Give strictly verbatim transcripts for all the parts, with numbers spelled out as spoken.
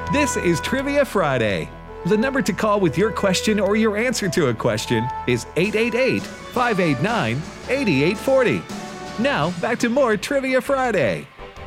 This is Trivia Friday. The number to call with your question or your answer to a question is eight eight eight, five eight nine, eight eight four zero. Now, back to more Trivia Friday.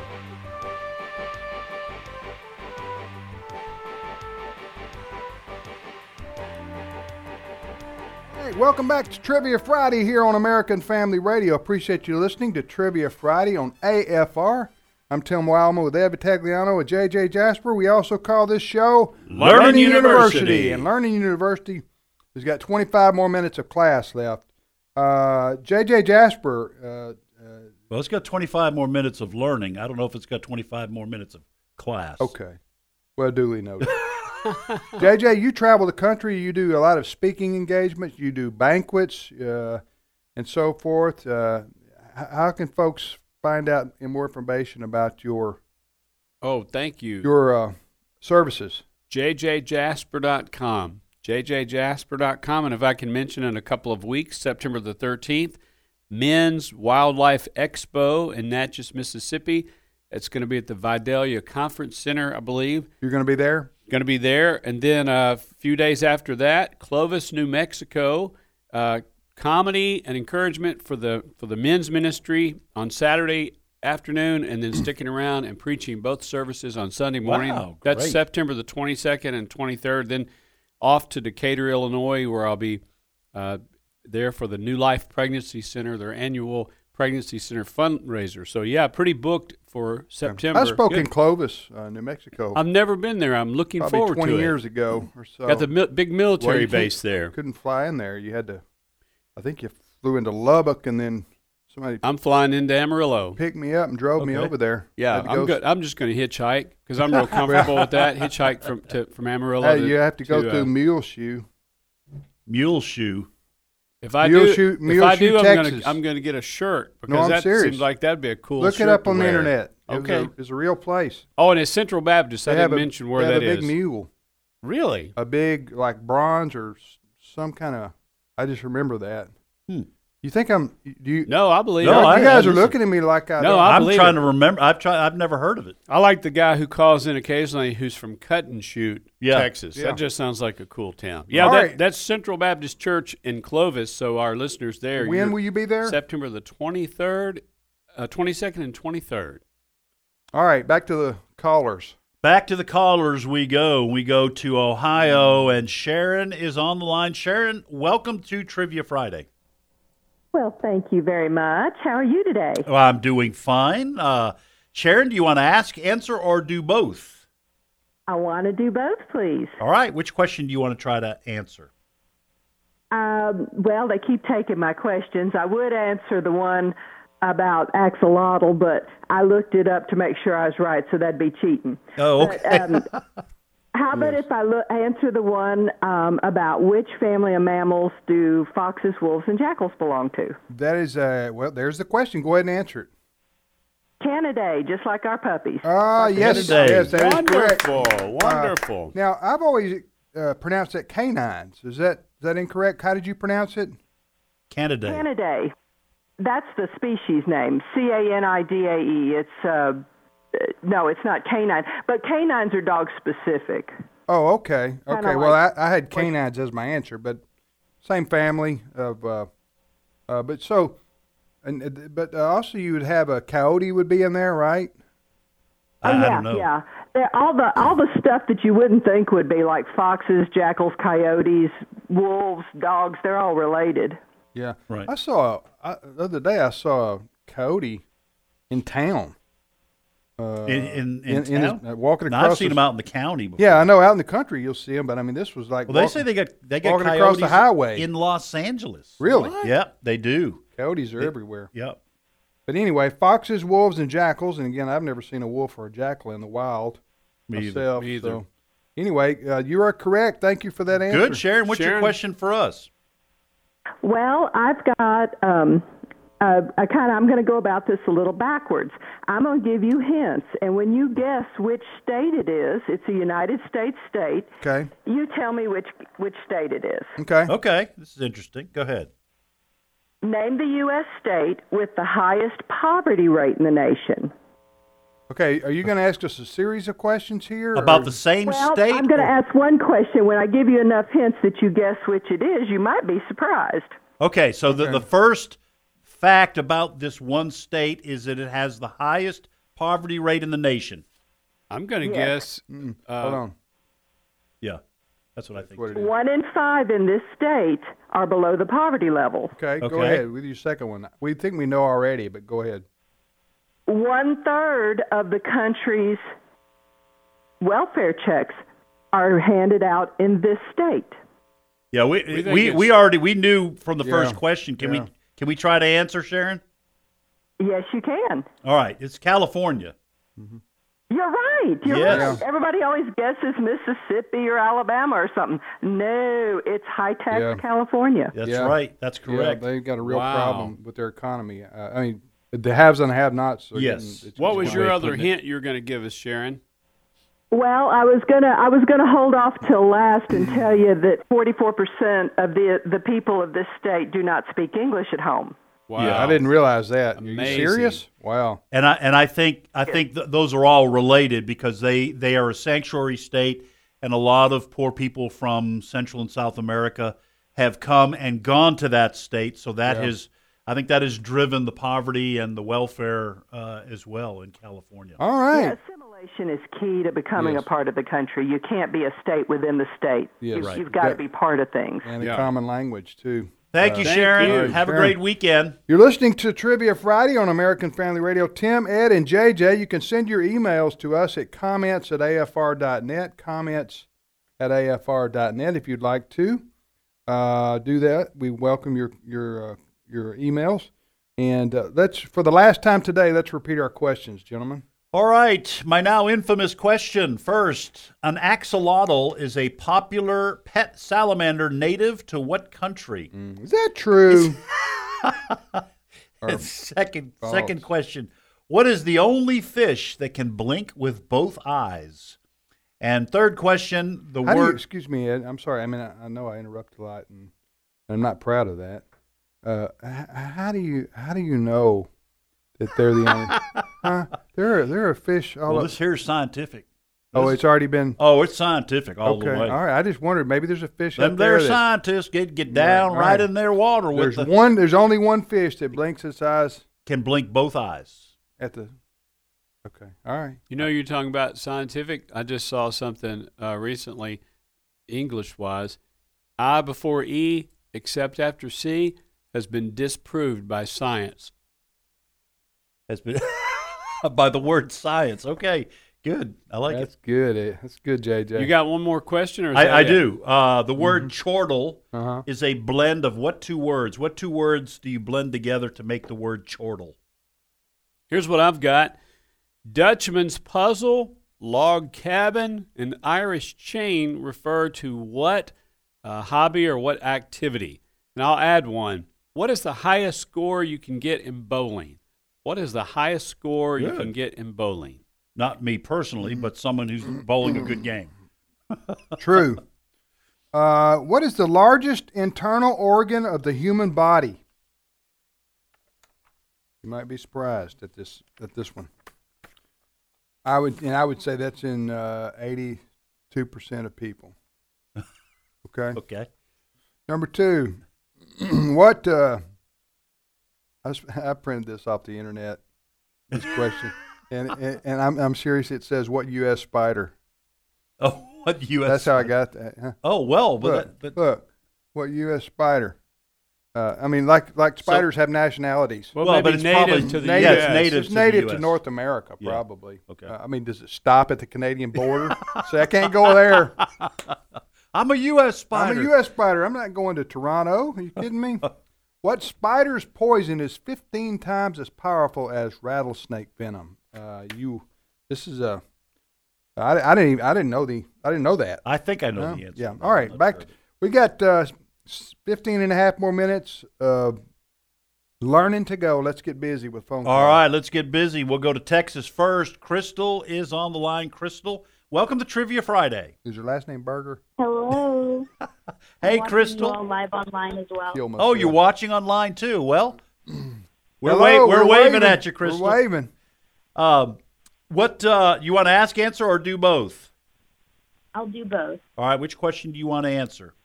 Hey, welcome back to Trivia Friday here on American Family Radio. Appreciate you listening to Trivia Friday on A F R. I'm Tim Wildman with Ed Vitagliano and J J Jasper. We also call this show Learning, Learning University. University. And Learning University has got twenty-five more minutes of class left. Uh, J J Jasper. Uh, uh, well, it's got twenty-five more minutes of learning. I don't know if it's got twenty-five more minutes of class. Okay. Well, duly noted. J J, you travel the country. You do a lot of speaking engagements. You do banquets uh, and so forth. Uh, how can folks find out more information about your oh thank you your uh, services? j j jasper dot com j j jasper dot com. And if I can mention, in a couple of weeks, September the thirteenth, Men's Wildlife Expo in Natchez, Mississippi. It's going to be at the Vidalia Conference Center, I believe. You're going to be there? Going to be there. And then a few days after that, Clovis, New Mexico, uh, comedy and encouragement for the for the men's ministry on Saturday afternoon, and then sticking around and preaching both services on Sunday morning. Wow, That's great. September the twenty-second and twenty-third. Then off to Decatur, Illinois, where I'll be uh, there for the New Life Pregnancy Center, their annual Pregnancy Center fundraiser. So, yeah, pretty booked for September. I spoke Good. in Clovis, uh, New Mexico. I've never been there. I'm looking Probably forward to it. twenty years ago or so. Got the mil- big military Well, you base couldn't- there. Couldn't fly in there. You had to, I think you flew into Lubbock, and then somebody I'm flying into Amarillo. picked me up and drove me Okay. over there. Yeah, Had to I'm go- good. I'm just going to hitchhike because I'm real comfortable with that. Hitchhike from to, from Amarillo. Hey, to, you have to go to, through uh, Muleshoe. Mule shoe. If I Mule do, Shoe- if Mule I Shoe, do, I'm going Texas. to I'm going to get a shirt because No, I'm that serious. seems like that'd be a cool. Look it shirt up to on the wear. internet. It was Okay. a, it's a real place. Oh, and it's Central Baptist. I They didn't have a, mention where they have that a big is. mule, Really? a big like bronze or s- some kind of. I just remember that. Hmm. You think I'm? Do you? No, I believe No, it. you I- guys I are listen. looking at me like I. No, don't. I I'm believe trying it. to remember. I've tried. I've never heard of it. I like the guy who calls in occasionally who's from Cut and Shoot, Yeah. Texas. Yeah. That just sounds like a cool town. Yeah, All that, right. that's Central Baptist Church in Clovis. So our listeners there. When you're- will you be there? September the twenty-third, uh, twenty-second and twenty-third. All right, back to the callers. Back to the callers we go. We go to Ohio, and Sharon is on the line. Sharon, welcome to Trivia Friday. Well, thank you very much. How are you today? Well, I'm doing fine. Uh, Sharon, do you want to ask, answer, or do both? I want to do both, please. All right. Which question do you want to try to answer? Um, well, they keep taking my questions. I would answer the one about axolotl, but I looked it up to make sure I was right, so that'd be cheating. Oh, okay. But, um, how about if I look, answer the one um, about which family of mammals do foxes, wolves, and jackals belong to? That is, uh, well, there's the question. Go ahead and answer it. Canidae, just like our puppies. Ah, yes, Canidae. yes, that is correct. Wonderful, wonderful. Now, I've always uh, pronounced it canines. Is that is that incorrect? How did you pronounce it? Canada. Canidae. That's the species name, C A N I D A E. It's, uh, no, it's not canine, but canines are dog specific. Oh, okay, Kinda okay. Well, like- I, I had canines as my answer, but same family of. Uh, uh, but so, and uh, but uh, also you would have a coyote would be in there, right? I, Oh, I yeah, don't know. yeah. They're all the all the stuff that you wouldn't think would be like foxes, jackals, coyotes, wolves, dogs. They're all related. Yeah. Right. I saw I, the other day. I saw a coyote in town. Uh, In, in, in, in, in town? his, uh, walking Now, across. I've seen his- them out in the county before. Yeah, I know. Out in the country, you'll see them, but I mean, this was like. Well, they walking- say they got they got walking coyotes across the highway. in Los Angeles. Really? Yep, they do. Coyotes are They- everywhere. Yep. But anyway, foxes, wolves, and jackals. And again, I've never seen a wolf or a jackal in the wild Me either. myself. Me either. So anyway, uh, you are correct. Thank you for that answer. Good, Sharon. What's your Sharon? question for us? Well, I've got. Um, uh, I kind of. I'm going to go about this a little backwards. I'm going to give you hints, and when you guess which state it is, it's a United States state. Okay. You tell me which which state it is. Okay. Okay, this is interesting. Go ahead. Name the U S state with the highest poverty rate in the nation. Okay, are you going to ask us a series of questions here? About or- the same Well, state? I'm going to ask one question. When I give you enough hints that you guess which it is, you might be surprised. Okay, so The, Okay. the first fact about this one state is that it has the highest poverty rate in the nation. I'm going to Yes. guess. Hold Uh, on. Yeah, that's what I think. What it is. One in five in this state are below the poverty level. Okay, go Okay. ahead with your second one. We think we know already, but go ahead. One third of the country's welfare checks are handed out in this state. Yeah, we We we, think we, it's- already we knew from the Yeah, first question. Can yeah. we can we try to answer, Sharon? Yes, you can. All right, it's California. You're right. You're Yes. right. Everybody always guesses Mississippi or Alabama or something. No, it's high tax Yeah. California. That's Yeah. right. That's correct. Yeah, they've got a real Wow. problem with their economy. Uh, I mean, the haves and the have-nots. Are Yes. getting- it's- what it's was one your way of other putting it. hint you were going to give us, Sharon? Well, I was gonna I was gonna hold off till last and tell you that forty-four percent of the the people of this state do not speak English at home. Wow. Yeah, I didn't realize that. Are you Amazing. serious? Wow. And I and I think I think th- those are all related because they, they are a sanctuary state, and a lot of poor people from Central and South America have come and gone to that state. So that Yeah. has I think that has driven the poverty and the welfare uh, as well in California. All right. Yeah, assimilation is key to becoming Yes. a part of the country. You can't be a state within the state. Yes. You, Right. You've got to That- be part of things. And a Yeah. common language, too. Thank you, Thank Sharon. you. Have a Sharon. great weekend. You're listening to Trivia Friday on American Family Radio. Tim, Ed, and J J, you can send your emails to us at comments at A F R dot net, comments at A F R dot net if you'd like to. Uh, do that. We welcome your your uh, your emails. And uh, let's, for the last time today, let's repeat our questions, gentlemen. All right, my now infamous question. First, an axolotl is a popular pet salamander native to what country? Is that true? And second, false? second question. What is the only fish that can blink with both eyes? And third question, the How do you, word excuse me, Ed. I'm sorry. I mean, I, I know I interrupt a lot, and I'm not proud of that. Uh, h- how do you how do you know that they're the only? huh? There are there are fish all well, up. this here's scientific. Oh, This- it's already been. oh, it's scientific all Okay, the way. all right. I just wondered maybe there's a fish Them out there there that scientists get get down Right, right, right. in their water with there's the one. There's only one fish that blinks its eyes can blink both eyes. at the. Okay, all right. You know, you're talking about scientific. I just saw something uh, recently, English-wise. I before E, except after C, has been disproved by science. Has been by the word science. Okay, good. I like That's it. good. Ed. That's good, J J. You got one more question, or is I, that I it? do. Uh, the word chortle Uh huh. is a blend of what two words? What two words do you blend together to make the word chortle? Here's what I've got: Dutchman's puzzle, log cabin, and Irish chain refer to what uh, hobby or what activity? And I'll add one. What is the highest score you can get in bowling? What is the highest score you Good. can get in bowling? Not me personally, but someone who's bowling a good game. True. Uh, what is the largest internal organ of the human body? You might be surprised at this at this one. I would and I would say that's in uh, eighty-two percent of people. Okay. Okay. Number two, what? Uh, I, s- I printed this off the internet. This question, and and, and I'm I'm serious. It says what U S spider? Oh, what U S? That's how I got that. Huh? Oh well, but, Look, that, but look, what U S spider? Uh, I mean, like like spiders have nationalities. Well, Well, maybe but it's native probably to the native- U S. yeah, it's native It's to the native U to S. North America, Yeah. probably. Okay. Uh, I mean, does it stop at the Canadian border? Say, I can't go there. I'm a U S spider. I'm a U S spider. I'm not going to Toronto. Are you kidding me? What spider's poison is fifteen times as powerful as rattlesnake venom? Uh, you, this is a. I, I didn't even, I didn't know the I didn't know that. I think I know Huh? the answer. Yeah. but All I'm right. not Back. sure. To, we got uh, s- fifteen and a half more minutes of learning to go. Let's get busy with phone calls. All right, let's get busy. We'll go to Texas first. Crystal is on the line. Crystal, welcome to Trivia Friday. Is your last name Berger? Hello. Hey, I'm watching you Crystal. all live online as well. Kill Oh, you're myself. watching online too. Well, we're, Hello, wa- we're, waving, at you, Crystal. We're waving. Um, What uh, you want to ask, answer, or do both? I'll do both. All right. Which question do you want to answer?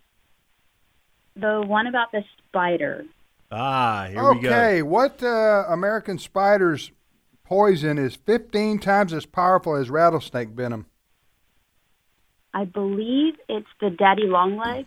The one about the spider. Ah, here we go. Okay, what uh, American spider's poison is fifteen times as powerful as rattlesnake venom? I believe it's the daddy longleg.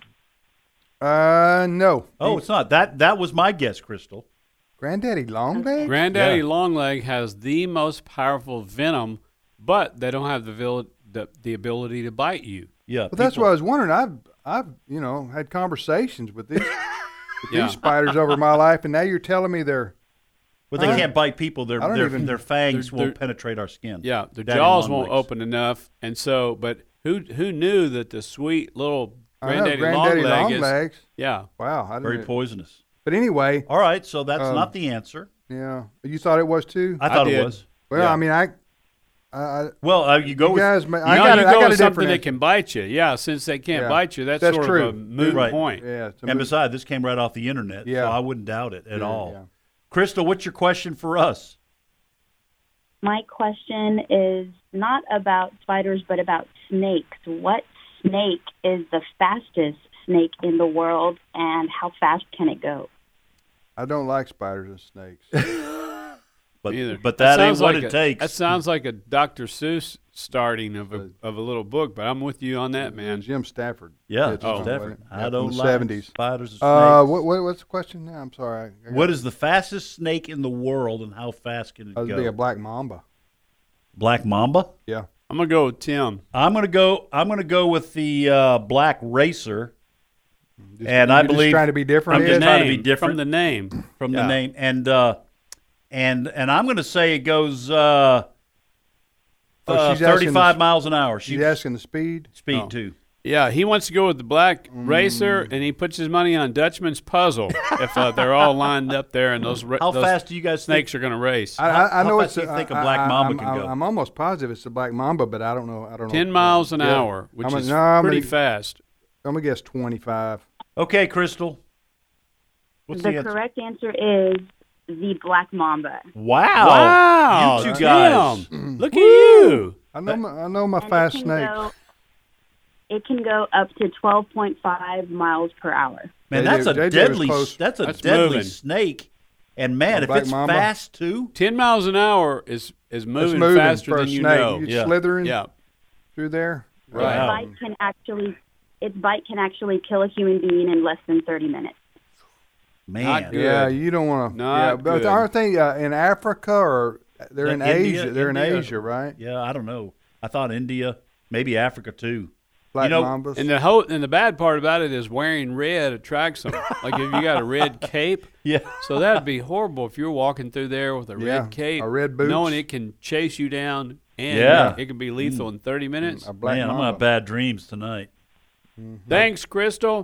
Uh, no. Oh, it's not. That that was my guess, Crystal. Granddaddy Longlegs? Granddaddy Yeah. Longleg has the most powerful venom, but they don't have the, vil- the the ability to bite you. Yeah. Well, that's people- what I was wondering. I've, I've, you know, had conversations with these, with Yeah. these spiders over my life, and now you're telling me they're. Well, they I- can't bite people. Their I don't their, even- their fangs They're- won't they're- penetrate our skin. Yeah, their Daddy jaws long won't legs. open enough, and so. But who who knew that the sweet little I know, Granddaddy, Granddaddy Longleg is? Longlegs. Yeah, Wow, I Very didn't. poisonous. But anyway, All right, so that's Um, not the answer. yeah, you thought it was too. I thought I it did. was. well, yeah. I mean, I, I, I Well, uh, you go you with guys, ma- you I know, got, you a, I go got a with something different. that can bite you. Yeah, since they can't Yeah. bite you, that's, That's sort true. of a moot Right. point. Yeah, it's a and move- besides, this came right off the internet, Yeah. so I wouldn't doubt it at Yeah, all. yeah. Crystal, what's your question for us? My question is not about spiders, but about snakes. What snake is the fastest snake in the world, and how fast can it go? I don't like spiders and snakes. But Either. but that, ain't sounds what like it a, takes. That sounds like a Doctor Seuss starting of a of a little book, but I'm with you on that, man. Jim Stafford. yeah, did Jim something Stafford. like that. I Yeah, don't from the like seventies. spiders and snakes. Uh, what, what what's the question now? I'm sorry. I, I what got- is the fastest snake in the world, and how fast can it That'd go? be a black mamba. Black mamba. Yeah. I'm gonna go with Tim. I'm gonna go. I'm gonna go with the uh, black racer, Just- and I you're just believe trying to be different. I'm Ed? just trying to be Name, different from the name. from Yeah. the name, and uh, and and I'm gonna say it goes uh, Oh, uh, she's asking thirty-five the- miles an hour. She's She's asking the speed. speed Oh. too. Yeah, he wants to go with the black Mm. racer, and he puts his money on Dutchman's puzzle. if uh, they're all lined up there, and those ra- How those fast do you guys think? snakes are going to race. I, I, I How- know how it's. fast do you think a I- black I- mamba I'm, can I'm, go? I'm almost positive it's the black mamba, but I don't know. I don't know. Ten miles an Yeah. hour, which I'm a- is no, I'm pretty gonna- fast. I'm gonna guess twenty-five. Okay, Crystal. What's the the, answer? correct answer is the black mamba. Wow! Wow, You two Tim, guys. look at you. I know. My, I know my And fast it can snakes. Go, it can go up to twelve point five miles per hour. Man, J J that's a J J was deadly. close. That's a That's deadly moving. snake. And man, A if black it's mamba? fast too, Ten miles an hour is is It's moving, moving faster for than a you snake. know. You're Yeah. slithering Yeah, through there. Right. Its Wow. bite can actually, its bite can actually kill a human being in less than thirty minutes. man. Not good. Yeah, you don't want to. Not Yeah, but good. aren't they uh, in Africa or they're Uh, in India- Asia? They're India. in Asia, right? Yeah, I don't know. I thought India, maybe Africa too. Black know, mambas. And the whole and the bad part about it is wearing red attracts them. Like if you got a red cape, Yeah. so that'd be horrible if you're walking through there with a Yeah, red cape, a red boots. knowing it can chase you down and Yeah. it can be lethal in thirty minutes. a black Man, I'm mamba. gonna have bad dreams tonight. Thanks, Crystal.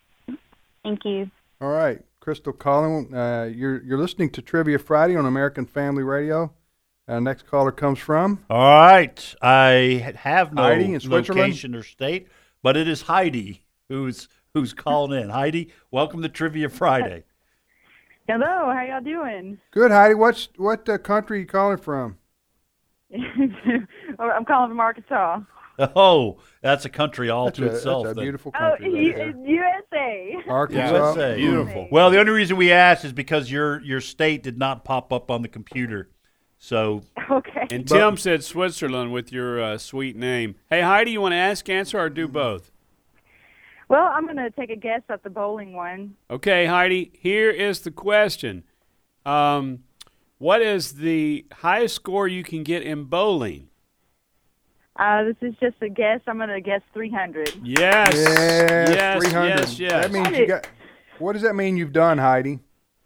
Thank you. All right, Crystal Collin, uh, you're you're listening to Trivia Friday on American Family Radio. Uh, next caller comes from. All right, I have no Heidi in Switzerland? location or state, but it is Heidi who's who's calling in. Heidi, welcome to Trivia Friday. Hello, how y'all doing? Good, Heidi. What's what uh, country are you calling from? I'm calling from Arkansas. Oh, that's a country all That's to a, itself. that's a then. beautiful Oh, country. right U- U S A. there. Arkansas. U S A. Beautiful. Well, the only reason we asked is because your your state did not pop up on the computer. So Okay. And Tim said Switzerland with your uh, sweet name. Hey, Heidi, you want to ask, answer, or do both? Well, I'm going to take a guess at the bowling one. Okay, Heidi, here is the question. Um, what is the highest score you can get in bowling? Uh, this is just a guess. I'm going to guess three hundred. Yes. Yes, Yes, three hundred. yes, yes. That means you got. What does that mean you've done, Heidi?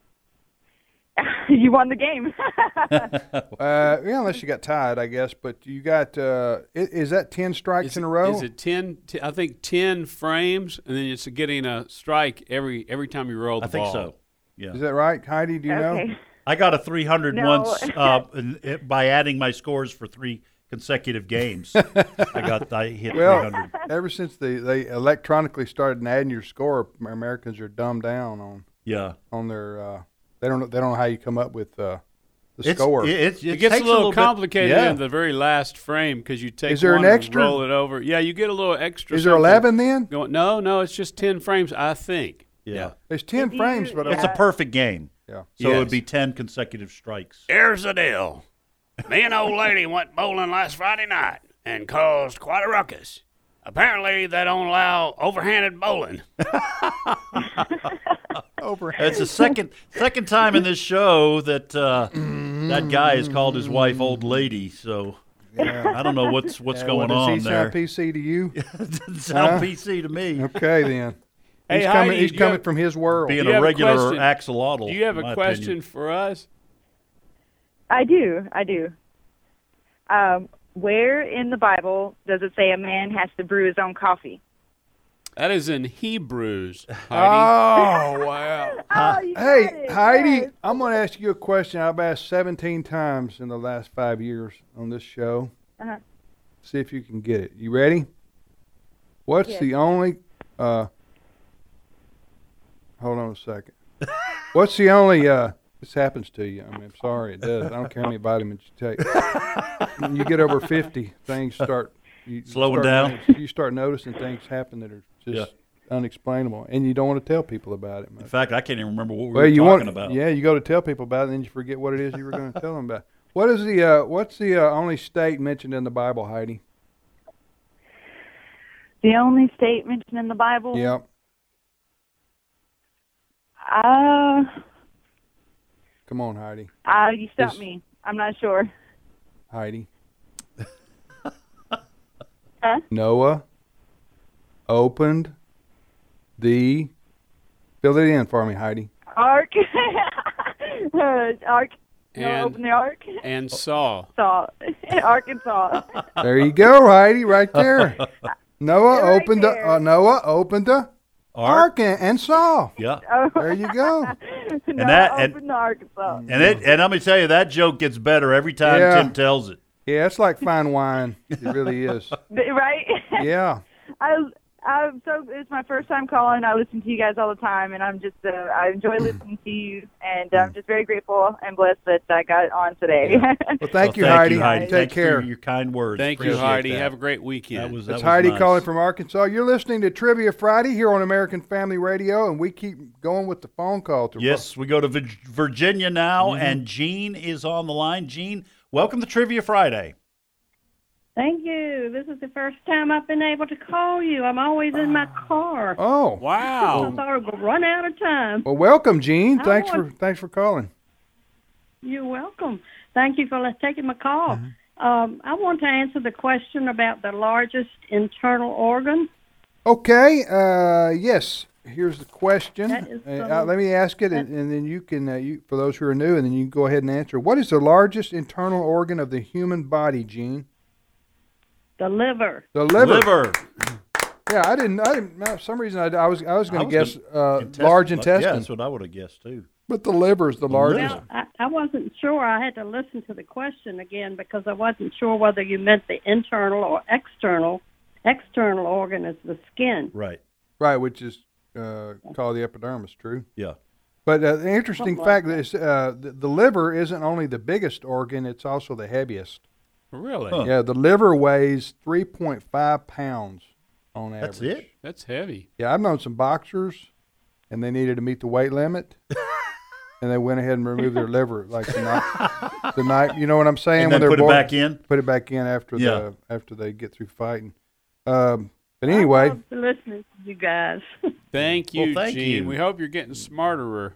You won the game. Uh, yeah, unless you got tied, I guess. But you got. Uh, i- is that ten strikes Is in it- a row? Is it ten? T- I think ten frames, and then it's getting a strike every every time you roll the I think ball. so. Yeah, Is that right, Heidi? Do you know? Okay. I got a three hundred No. once uh, in- it- by adding my scores for three consecutive games. I got I hit Well, three hundred. ever since they, they electronically started adding your score, Americans are dumbed down on Yeah. on their. Uh, they don't know, they don't know how you come up with uh, the It's, score. It, it, It gets a takes little, bit- complicated yeah. in the very last frame because you take Is there one an and extra? roll it over. Yeah, you get a little extra. Is there something eleven then? Going, no, no, it's just ten frames, I think. Yeah. There's ten If you- frames, but It's I, a perfect game. yeah. So it would Yes. be ten consecutive strikes. Here's the deal. Me and old lady went bowling last Friday night and caused quite a ruckus. Apparently, they don't allow overhanded bowling. Over. It's the second second time in this show that uh, that guy has called his wife old lady. So I don't know what's what's Yeah, going well, on does he there. sound P C to you? Doesn't sound Huh? P C to me. Okay, then. Hey, he's Heidi, coming. He's do you coming have- from his world. Being Do you a have a regular question? axolotl. Do you have in my a question opinion. for us? I do. I do. Um, where in the Bible does it say a man has to brew his own coffee? That is in Hebrews, Heidi. Oh wow! Oh, you got Hey, it. Heidi, Yes. I'm going to ask you a question I've asked seventeen times in the last five years on this show. Uh-huh. See if you can get it. You ready? What's Yes. the only? Uh, hold on a second. What's the only? Uh, this happens to you. I mean, I'm sorry, it does. I don't care how many vitamins you take. When you get over fifty, things start you Slowing start down? notice- you start noticing things happen that are just unexplainable, and you don't want to tell people about it. In fact, I can't even remember what we Well, were you talking want, about. yeah, you go to tell people about it, and then you forget what it is you were going to tell them about. What is the uh, what's the uh, only state mentioned in the Bible, Heidi? The only state mentioned in the Bible? Yep. Uh, Come on, Heidi. uh, you stumped Is- me. I'm not sure. Heidi. Huh? Noah opened the. Fill it in for me, Heidi. Ark. uh, Ark. No, And- open the Ark. And Saw. Saw. Arkansas. There you go, Heidi, right there. Noah Right opened there. the uh, Noah opened the Ark? ark and, and saw. Yeah. Oh. There you go. no, that- and- open the Arkansas. And it and I'm gonna tell you that joke gets better every time Yeah. Tim tells it. Yeah, it's like fine wine. It really is. Right? Yeah. I, I'm so it's my first time calling. I listen to you guys all the time, and I'm just uh, I enjoy listening to you, and I'm just very grateful and blessed that I got on today. Well, thank you, Well, Heidi. you, Heidi. Take Thanks care. For your kind words. Thank you, Appreciate Heidi. that. Have a great weekend. That was that It's was Heidi nice. calling from Arkansas. You're listening to Trivia Friday here on American Family Radio, and we keep going with the phone call. To Yes, we go to Vir- Virginia now, Mm-hmm. and Gene is on the line. Gene, welcome to Trivia Friday. Thank you. This is the first time I've been able to call you. I'm always in my car. Oh, I Wow. thought I would run out of time. well, welcome, Gene. I Thanks for want- thanks for calling. You're welcome. Thank you for taking my call. Um, I want to answer the question about the largest internal organ. Okay. Uh, yes. Here's the question. That is Uh, so- uh, let me ask it, and, and then you can, uh, you for those who are new, and then you can go ahead and answer. What is the largest internal organ of the human body, Gene? The liver. The liver. Liver. Yeah, I didn't. I didn't. For some reason, I, I was I was I going to was guess gonna- uh, Intestine. large Yeah, intestine, that's what I would have guessed too. but the liver is the largest. Well, I, I wasn't sure. I had to listen to the question again because I wasn't sure whether you meant the internal or external. External organ is the skin. Right. Right, which is uh, called the epidermis. True. Yeah. But uh, the interesting Something fact like is uh, the, the liver isn't only the biggest organ; it's also the heaviest. Really? Huh. Yeah, the liver weighs three point five pounds on average. That's it? That's heavy. Yeah, I've known some boxers, and they needed to meet the weight limit, and they went ahead and removed their liver like the night. The night, you know what I'm saying? And when then they're put it bored- back in? Put it back in after Yeah. the after they get through fighting. Um, but I anyway, love listening to you guys. Thank you, Well, thank Gene. you. We hope you're getting smarterer.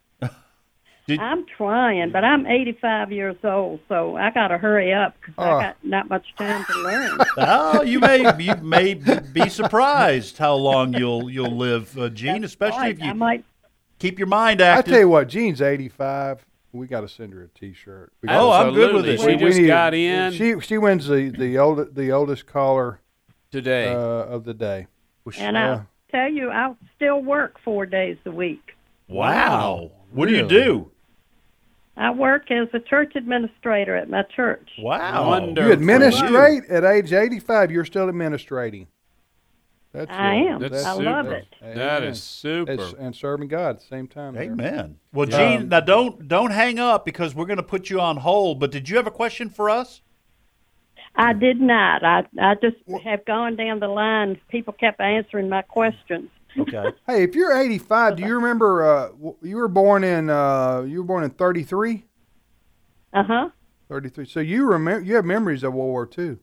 Did- I'm trying, but I'm eighty-five years old, so I got to hurry up because Oh. I got not much time to learn. Oh, you may you may be surprised how long you'll you'll live, uh, Gene. Especially Right, if you I might. keep your mind I active. tell you what, Jean's eighty-five. We got to send her a T-shirt. We Oh, gotta- I'm good with Absolutely. it. She just need- got in She she wins the the old the oldest caller today. uh, of the day. And Uh, I'll tell you, I still work four days a week. Wow. What do you Really? do? I work as a church administrator at my church. Wow. Wonder- You administrate at age eighty-five. You're still administrating. That's I uh, am. that's I super. love it. That's- That amen. is super. It's- and serving God at the same time. there. Amen. Well, Yeah. Gene, now don't don't hang up because we're going to put you on hold. But did you have a question for us? I did not. I I just have gone down the line. People kept answering my questions. Okay. Hey, if you're eighty-five, do you remember uh, w- you were born in uh, you were born in thirty-three? Uh huh. thirty-three. So you remember you have memories of World War Two.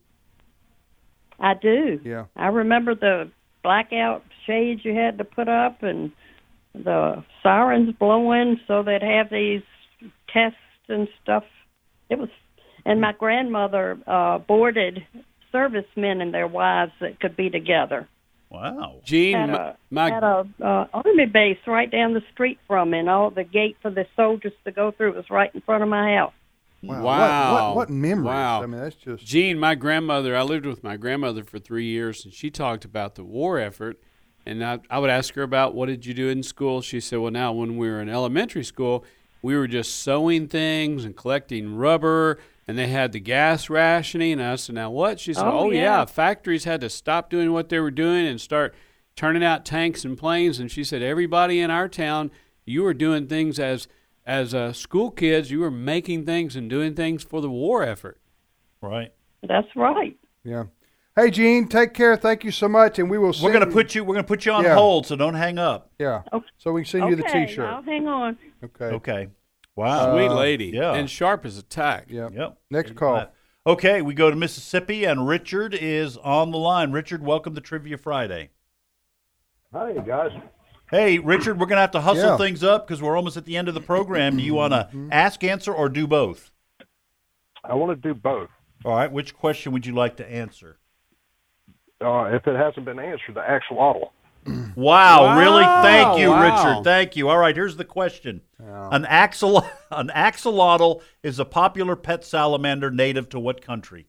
I do. Yeah. I remember the blackout shades you had to put up and the sirens blowing so they'd have these tests and stuff. It was, and my grandmother uh, boarded servicemen and their wives that could be together. Wow. Gene, At my, a, my at a uh, army base right down the street from me, and all the gate for the soldiers to go through was right in front of my house. Wow. Wow. What, what, what memories? Wow. I mean, that's just. Gene, my grandmother, I lived with my grandmother for three years, and she talked about the war effort. And I, I would ask her about what did you do in school. She said, well, now when we were in elementary school, we were just sewing things and collecting rubber, and they had the gas rationing. And I said, now what? She said, Oh, oh, yeah. yeah. factories had to stop doing what they were doing and start turning out tanks and planes. And she said, everybody in our town, you were doing things as as uh, school kids, you were making things and doing things for the war effort. Right. That's right. Yeah. Hey, Gene, take care. Thank you so much, and we will. We're send going to you- put you. We're going to put you on Yeah. hold, so don't hang up. Yeah. Okay. So we can send you the Okay, T-shirt. I'll hang on. Okay. Okay. Wow. Sweet Uh, lady. yeah. And sharp as a tack. Yeah. Yep. Next call. Okay, we go to Mississippi, and Richard is on the line. Richard, welcome to Trivia Friday. Hi, guys. Hey, Richard, we're going to have to hustle Yeah. things up because we're almost at the end of the program. Do you want to ask, answer, or do both? I want to do both. All right. Which question would you like to answer? Uh, if it hasn't been answered, the axolotl. Wow, Wow, really? Thank you, wow. Richard. Thank you. All right, here's the question. An axol- an axolotl is a popular pet salamander native to what country?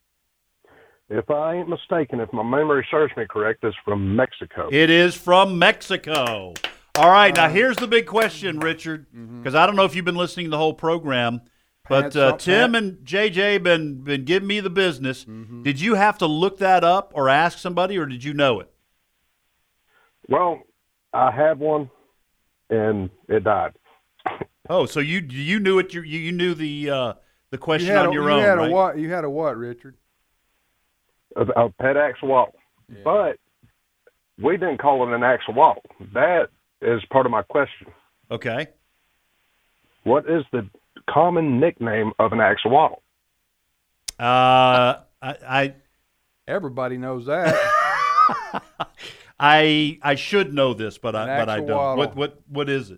If I ain't mistaken, if my memory serves me correct, it's from Mexico. It is from Mexico. All right, now here's the big question, Richard, because I don't know if you've been listening to the whole program, but Pat, uh, some- Tim Pat. and J J been been giving me the business. Did you have to look that up or ask somebody, or did you know it? Well, I had one, and it died. Oh, so you you knew it. You you knew the uh, the You question had, on a, your you own, had right? a what? You had a what, Richard? A, a pet axolotl. But we didn't call it an axolotl. That is part of my question. Okay. What is the common nickname of an axolotl? Uh, I, Everybody knows that. I I I should know this, but I An but I don't. axolotl. What what what is it?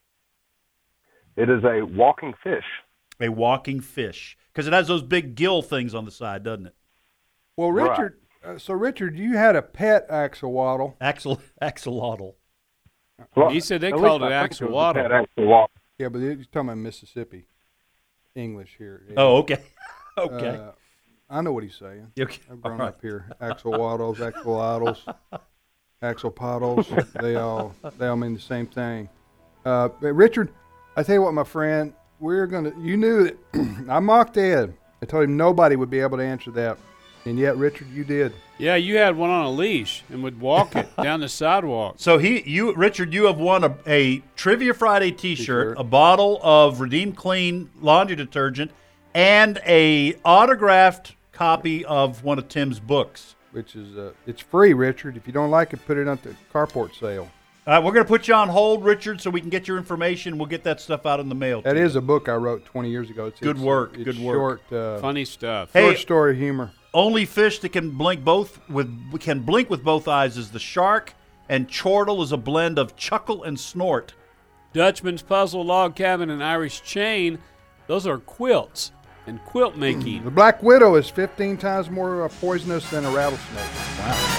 It is a walking fish. A walking fish, because it has those big gill things on the side, doesn't it? Well, Right. Richard. Uh, so, Richard, you had a pet axolotl. Axol axolotl. Well, He said they at called least it I think was a axolotl. pet axolotl. Yeah, but you're talking about Mississippi English here. Yeah. Oh, okay, okay. Uh, I know what he's saying. Okay, I've grown all right. up here. Axolotls, axolotls, axolotls. They all they all mean the same thing. Uh, but Richard, I tell you what, my friend, we're gonna. You knew that I mocked Ed. I told him nobody would be able to answer that, and yet, Richard, you did. Yeah, you had one on a leash and would walk it down the sidewalk. So he, you, Richard, you have won a, a Trivia Friday T-shirt, T-shirt. a bottle of Redeem Clean laundry detergent, and a autographed copy of one of Tim's books. Which is uh, it's free, Richard. If you don't like it, put it on the carport sale. All right, we're going to put you on hold, Richard, so we can get your information. We'll get that stuff out in the mail. That to is you. a book I wrote twenty years ago. It's, Good it's, work, It's good work. Short, uh, Funny stuff. Hey, short story humor. Only fish that can blink both with can blink with both eyes is the shark, and chortle is a blend of chuckle and snort. Dutchman's Puzzle, Log Cabin, and Irish Chain, those are quilts and quilt making. The black widow is fifteen times more uh, poisonous than a rattlesnake. Wow.